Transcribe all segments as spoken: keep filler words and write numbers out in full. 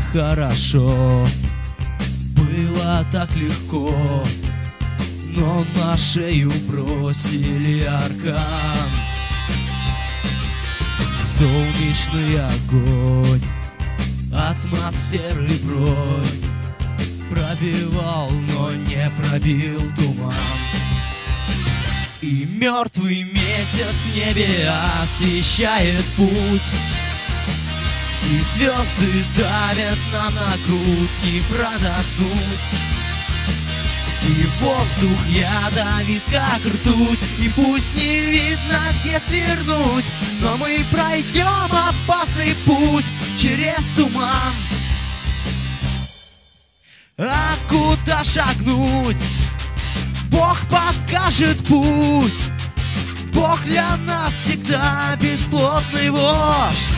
хорошо, было так легко, но на шею бросили аркан. Солнечный огонь, атмосферы бронь пробивал, но не пробил туман. И мертвый месяц в небе освещает путь, и звезды давят нам на грудь, не продохнуть. И воздух ядовит, как ртуть, и пусть не видно, где свернуть, но мы пройдем опасный путь через туман. А куда шагнуть? Бог покажет путь. Бог для нас всегда бесплотный вождь.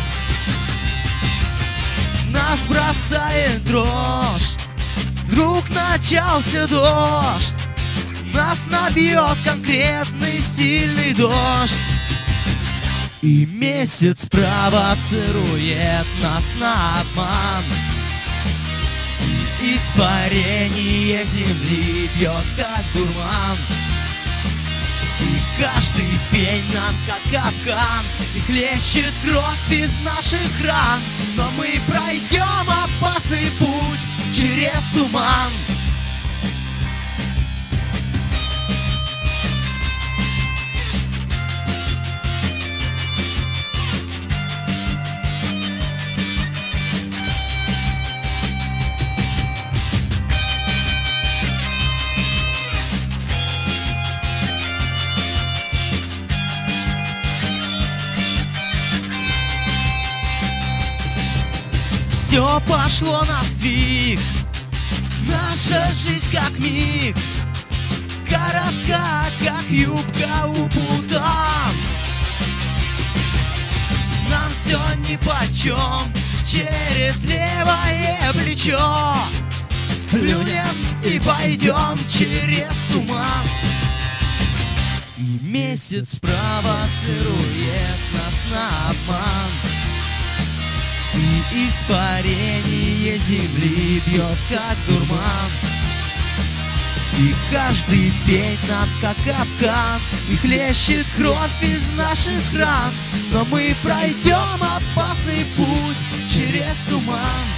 Нас бросает дрожь, вдруг начался дождь, нас набьет конкретный сильный дождь. И месяц провоцирует нас на обман, и испарение земли бьет как дурман. И каждый пень нам как капкан, и хлещет кровь из наших ран, но мы пройдем опасный путь через туман. Все пошло на сдвиг, наша жизнь как миг, коротка, как юбка у путан. Нам все нипочем, через левое плечо плюнем и пойдем через туман. И месяц провоцирует нас на обман, и испарение земли бьет как дурман. И каждый пень нам как капкан, и хлещет кровь из наших ран, но мы пройдем опасный путь через туман.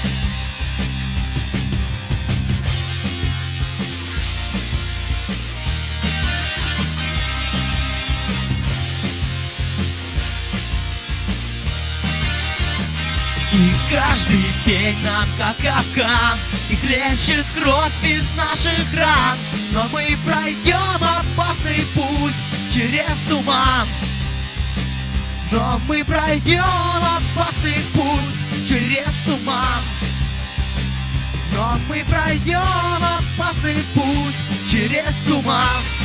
И каждый пень нам как капкан, и хлещет кровь из наших ран, но мы пройдем опасный путь через туман. Но мы пройдем опасный путь через туман. Но мы пройдем опасный путь через туман.